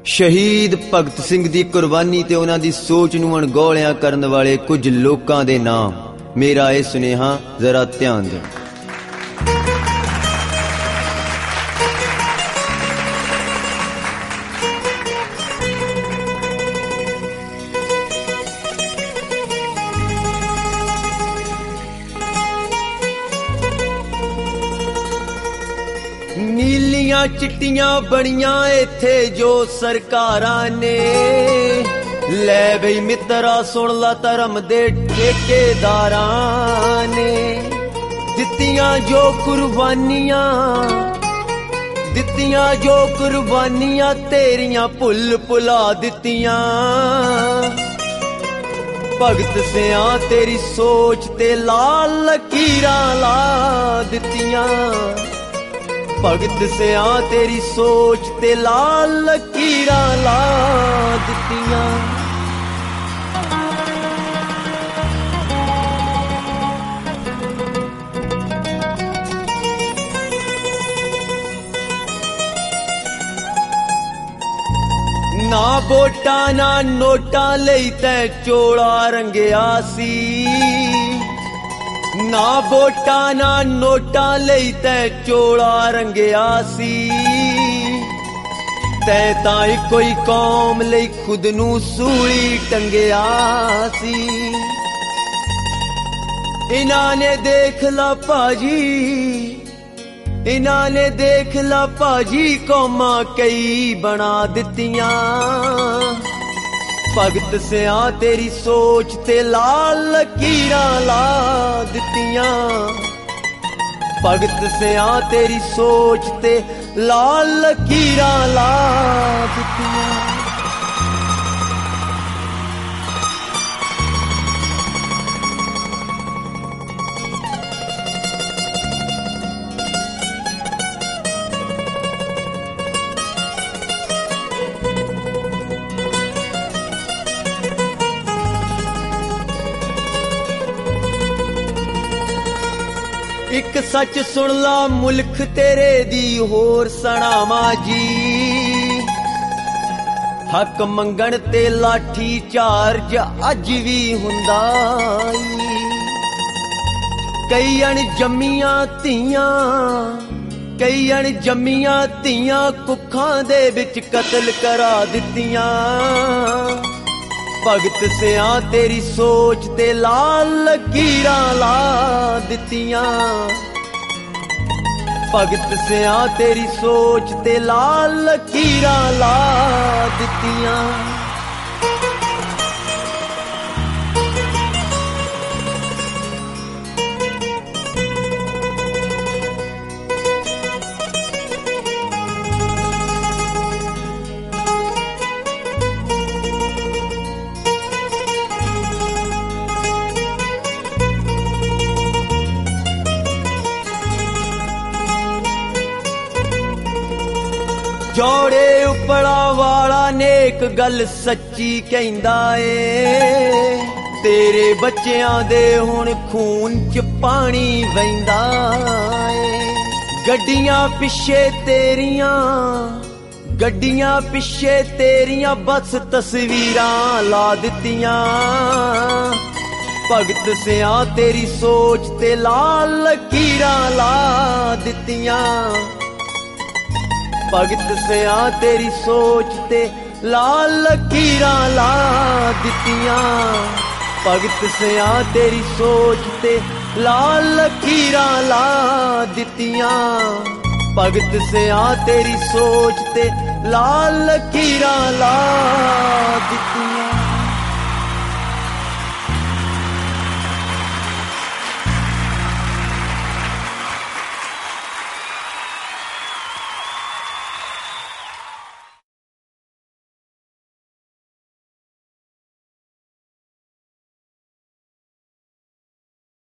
शहीद भगत सिंह दी कुर्बानी ते उन्हां दी सोच नूं अणगौलियां करन वाले कुछ लोकां दे नाम मेरा ये सुनेहा जरा ध्यान देओ। नीलियां चिट्टियां बनियां इत्थे जो सरकारां ने, लै बई मित्रा सुन ला धर्म दे ठेकेदारां ने, दित्तियां जो कुर्बानियां तेरियां भुल भुला दित्तियां। भगत सिंह तेरी सोच ते लाल लकीरां ला दित्तियां। भगत सिंह तेरी सोच ते लाल लकीरां ला दित्तियां। ना वोटां ना नोटां लई तैं चोला रंगिया सी, ना वोटां ना नोटां लई तैं चोला रंगिया सी। तैं तां इक्को ही कौम लई खुद नूं सूली टंगिया सी। इन्हां ने देख ला भाजी, इन्हां ने देख ला भाजी कौमां कई बना दित्तियां। भगत सिंह तेरी सोच ते लाल लकीरां ला दित्तियां। भगत सिंह तेरी सोच ते लाल लकीरां ला दित्तियां। एक सच सुन ला मुल्क तेरे दी होर सणावा जी। हक मंगण ते लाठी चार्ज अज भी हुंदा। कई अणजम्मियां धीयां कुखां दे विच कतल करा दित्तियां। भगत सिंह तेरी सोच ते लाल लकीरां ला दित्तियां। भगत सिंह तेरी सोच ते लाल लकीरां ला दित्तियां। जोड़े उपड़ा वाला ने एक गल सच्ची कहंदा ए। तेरे बच्चियां दे हुण खून च पानी वहिंदा ए। गड्डियां पिछे तेरियां बस तस्वीरां ला दित्तियां। भगत सिंह तेरी सोच ते लाल लकीरां ला दित्तियां। भगत सिंह तेरी सोच ते लाल लकीरां ला दित्तियां। भगत सिंह तेरी सोच ते लाल लकीरां ला दित्तियां। भगत सिंह तेरी सोच ते लाल लकीरां ला दित्तियां।